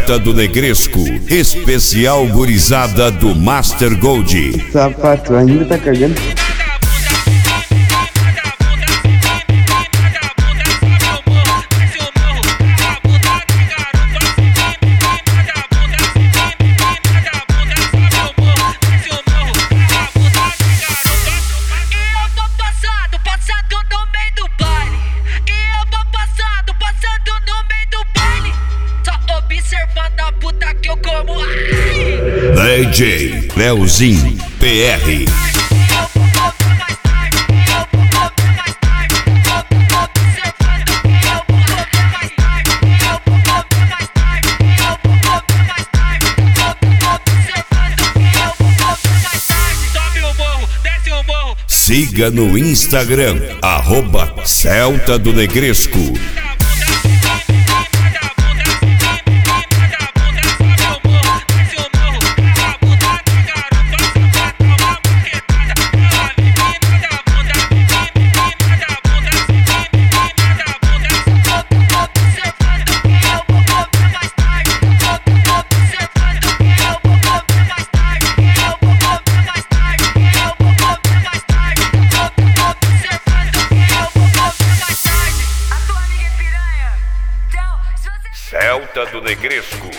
Celta do Negresco, especial gurizada do Master Gold. Sapato, ainda tá cagando. Observando a puta que eu como. DJ Leozinho PR. Siga no Instagram, @Celta do Negresco. Celta do Negresco.